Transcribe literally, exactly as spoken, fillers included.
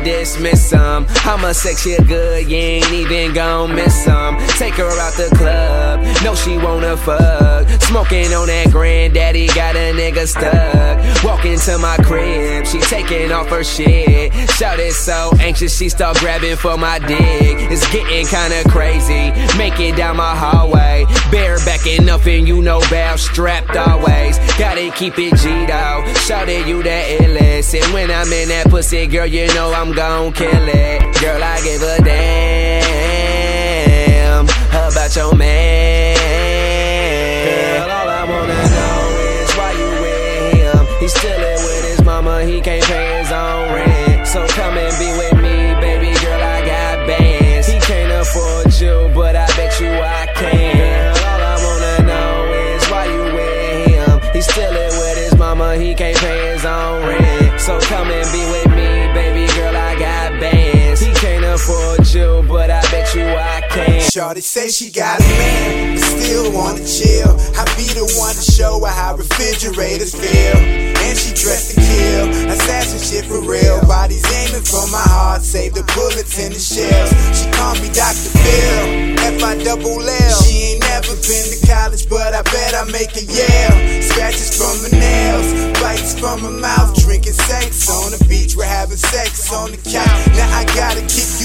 dismiss them. I'ma sex you good, you ain't even gon' miss them. Take her out the club, know she wanna fuck. Smoking on that granddaddy, got a nigga stuck. Walk into my crib, she taking off her shit. Shawty so anxious, she start grabbing for my dick. It's getting kinda crazy, make it down my hallway. Bareback nothing you know about, strapped always. Gotta keep it G-Dog, shawty you the illest. And when I'm in that pussy, girl, you know I'm gon' kill it. Girl, I give a damn about your man. Girl, all I wanna know is why you with him. He's still in with his mama, he can't pay his own rent. So come and be with me, baby girl, I got bands. He can't afford you, but I bet you I can. Girl, all I wanna know is why you with him. He's still in with his mama, he can't pay his own rent. So come and be with me, baby girl, I got bands. He can't afford you, but I bet you I can. Shawty say she got a man, but still wanna chill. I be the one to show her how refrigerators feel. And she dressed to kill, assassin shit for real. Body's aiming for my heart, save the bullets in the shells. She call me Doctor Phil, F I double L. She ain't never been to college, but I bet I make her yell. Scratches from her nails, bites from her mouth. Drinking sex on the beach, we're having sex on the couch. Now I gotta kick